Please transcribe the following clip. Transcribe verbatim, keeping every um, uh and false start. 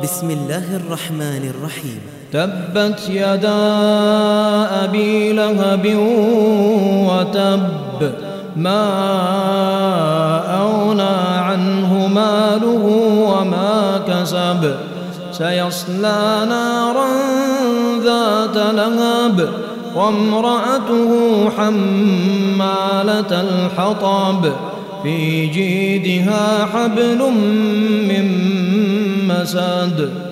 بسم الله الرحمن الرحيم. تبت يدا أبي لهب وتب، ما أغنى عنه ماله وما كسب، سيصلى نارا ذات لهب وامرأته حمالة الحطب، في جيدها حبل من مسد.